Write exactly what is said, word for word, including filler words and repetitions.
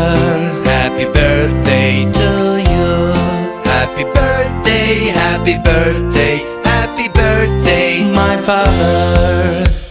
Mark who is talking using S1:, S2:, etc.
S1: Happy birthday to you. Happy birthday, happy birthday, happy birthday, my father.